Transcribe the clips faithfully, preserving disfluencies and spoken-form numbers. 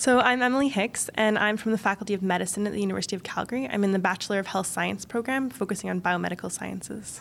So I'm Emily Hicks, and I'm from the Faculty of Medicine at the University of Calgary. I'm in the Bachelor of Health Science program, focusing on biomedical sciences.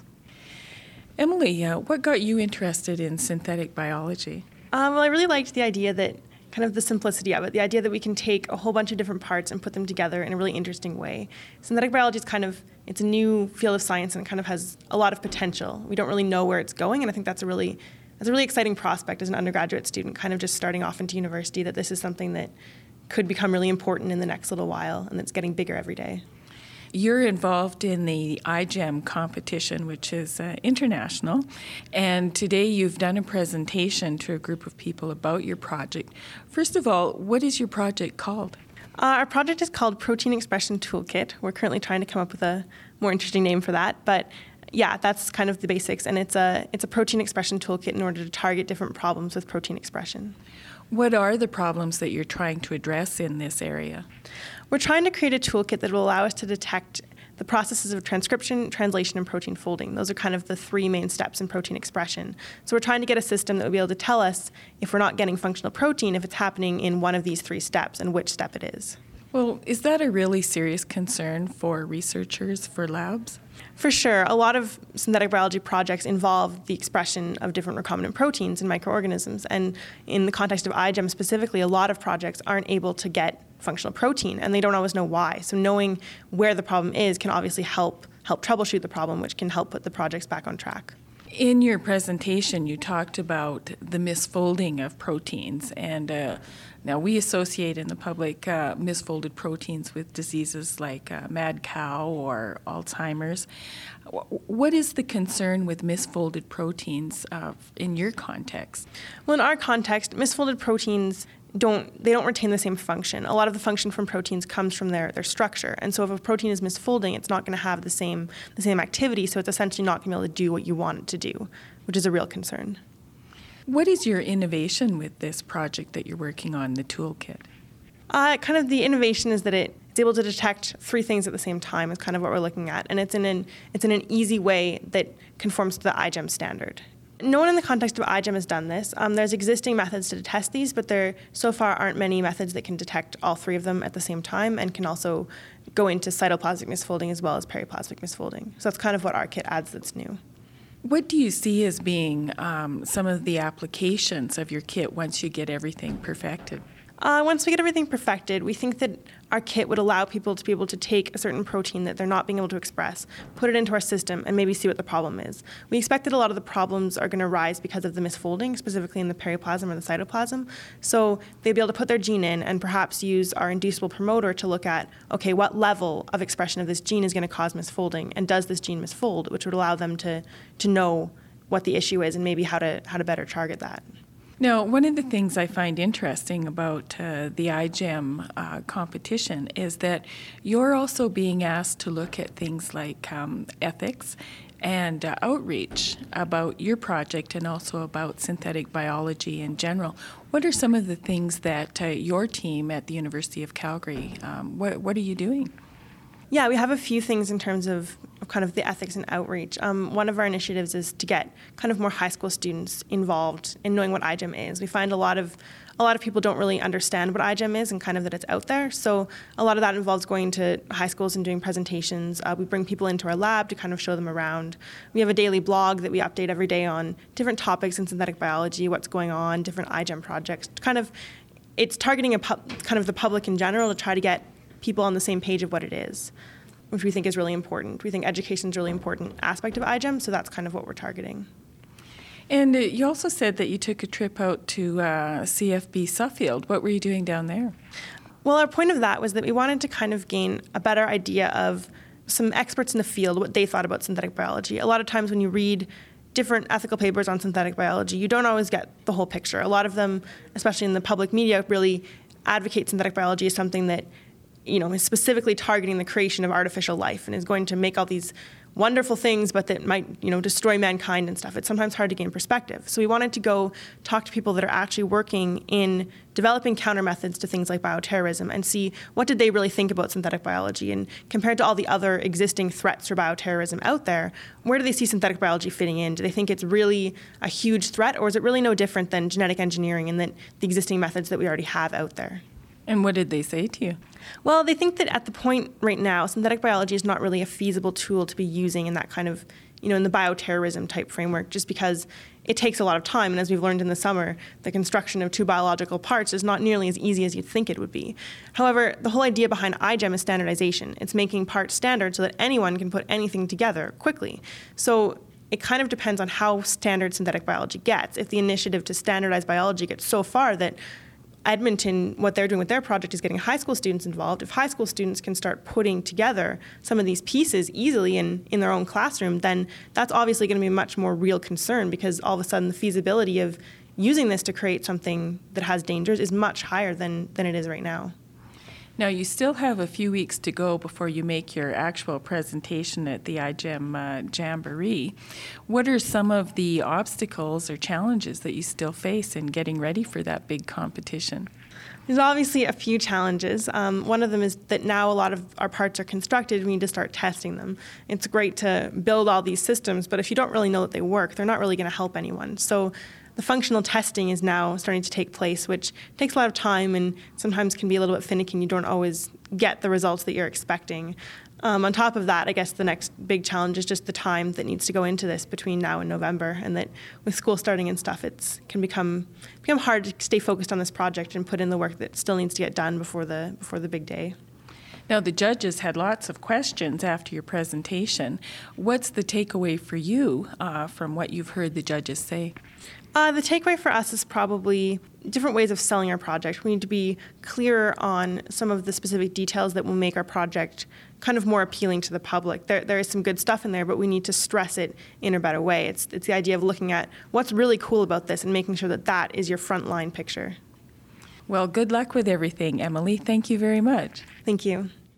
Emily, uh, what got you interested in synthetic biology? Um, well, I really liked the idea that, kind of the simplicity of it, the idea that we can take a whole bunch of different parts and put them together in a really interesting way. Synthetic biology is kind of, it's a new field of science and it kind of has a lot of potential. We don't really know where it's going, and I think that's a really It's a really exciting prospect as an undergraduate student, kind of just starting off into university, that this is something that could become really important in the next little while, and it's getting bigger every day. You're involved in the I GEM competition, which is uh, international, and today you've done a presentation to a group of people about your project. First of all, what is your project called? Uh, our project is called Protein Expression Toolkit. We're currently trying to come up with a more interesting name for that, but yeah, that's kind of the basics, and it's a it's a protein expression toolkit in order to target different problems with protein expression. What are the problems that you're trying to address in this area? We're trying to create a toolkit that will allow us to detect the processes of transcription, translation, and protein folding. Those are kind of the three main steps in protein expression. So we're trying to get a system that will be able to tell us if we're not getting functional protein, if it's happening in one of these three steps and which step it is. Well, is that a really serious concern for researchers, for labs? For sure. A lot of synthetic biology projects involve the expression of different recombinant proteins in microorganisms. And in the context of I GEM specifically, a lot of projects aren't able to get functional protein, and they don't always know why. So knowing where the problem is can obviously help help troubleshoot the problem, which can help put the projects back on track. In your presentation, you talked about the misfolding of proteins, and uh, now we associate in the public uh, misfolded proteins with diseases like uh, mad cow or Alzheimer's. What is the concern with misfolded proteins uh, in your context? Well, in our context, misfolded proteins don't they don't retain the same function. A lot of the function from proteins comes from their, their structure. And so if a protein is misfolding, it's not going to have the same the same activity, so it's essentially not going to be able to do what you want it to do, which is a real concern. What is your innovation with this project that you're working on, the toolkit? Uh, kind of the innovation is that it, it's able to detect three things at the same time is kind of what we're looking at. And it's in an it's in an easy way that conforms to the I GEM standard. No one in the context of I GEM has done this. Um, there's existing methods to test these, but there so far aren't many methods that can detect all three of them at the same time and can also go into cytoplasmic misfolding as well as periplasmic misfolding. So that's kind of what our kit adds that's new. What do you see as being um, some of the applications of your kit once you get everything perfected? Uh, once we get everything perfected, we think that our kit would allow people to be able to take a certain protein that they're not being able to express, put it into our system, and maybe see what the problem is. We expect that a lot of the problems are going to arise because of the misfolding, specifically in the periplasm or the cytoplasm. So they'd be able to put their gene in and perhaps use our inducible promoter to look at, okay, what level of expression of this gene is going to cause misfolding, and does this gene misfold, which would allow them to, to know what the issue is and maybe how to how to better target that. Now, one of the things I find interesting about uh, the I GEM uh, competition is that you're also being asked to look at things like um, ethics and uh, outreach about your project and also about synthetic biology in general. What are some of the things that uh, your team at the University of Calgary, um, what, what are you doing? Yeah, we have a few things in terms of, of kind of the ethics and outreach. Um, one of our initiatives is to get kind of more high school students involved in knowing what I GEM is. We find a lot of a lot of people don't really understand what I GEM is and kind of that it's out there. So a lot of that involves going to high schools and doing presentations. Uh, we bring people into our lab to kind of show them around. We have a daily blog that we update every day on different topics in synthetic biology, what's going on, different I GEM projects. Kind of, it's targeting a pu- kind of the public in general to try to get people on the same page of what it is, which we think is really important. We think education is a really important aspect of I GEM, so that's kind of what we're targeting. And uh, you also said that you took a trip out to uh, C F B Suffield. What were you doing down there? Well, our point of that was that we wanted to kind of gain a better idea of some experts in the field, what they thought about synthetic biology. A lot of times when you read different ethical papers on synthetic biology, you don't always get the whole picture. A lot of them, especially in the public media, really advocate synthetic biology as something that, you know, is specifically targeting the creation of artificial life and is going to make all these wonderful things, but that might, you know, destroy mankind and stuff. It's sometimes hard to gain perspective. So we wanted to go talk to people that are actually working in developing counter methods to things like bioterrorism and see what did they really think about synthetic biology, and compared to all the other existing threats for bioterrorism out there, where do they see synthetic biology fitting in? Do they think it's really a huge threat, or is it really no different than genetic engineering and that the existing methods that we already have out there? And what did they say to you? Well, they think that at the point right now, synthetic biology is not really a feasible tool to be using in that kind of, you know, in the bioterrorism type framework, just because it takes a lot of time. And as we've learned in the summer, the construction of two biological parts is not nearly as easy as you'd think it would be. However, the whole idea behind iGEM is standardization. It's making parts standard so that anyone can put anything together quickly. So it kind of depends on how standard synthetic biology gets. If the initiative to standardize biology gets so far that Edmonton, what they're doing with their project is getting high school students involved. If high school students can start putting together some of these pieces easily in, in their own classroom, then that's obviously going to be a much more real concern, because all of a sudden the feasibility of using this to create something that has dangers is much higher than, than it is right now. Now, you still have a few weeks to go before you make your actual presentation at the iGEM uh, Jamboree. What are some of the obstacles or challenges that you still face in getting ready for that big competition? There's obviously a few challenges. Um, one of them is that now a lot of our parts are constructed, we need to start testing them. It's great to build all these systems, but if you don't really know that they work, they're not really going to help anyone. So the functional testing is now starting to take place, which takes a lot of time and sometimes can be a little bit finicky, and you don't always get the results that you're expecting. Um, on top of that, I guess the next big challenge is just the time that needs to go into this between now and November, and that with school starting and stuff, it can become become hard to stay focused on this project and put in the work that still needs to get done before the before the big day. Now, the judges had lots of questions after your presentation. What's the takeaway for you uh, from what you've heard the judges say? Uh, the takeaway for us is probably different ways of selling our project. We need to be clearer on some of the specific details that will make our project kind of more appealing to the public. There, there is some good stuff in there, but we need to stress it in a better way. It's, it's the idea of looking at what's really cool about this and making sure that that is your frontline picture. Well, good luck with everything, Emily. Thank you very much. Thank you.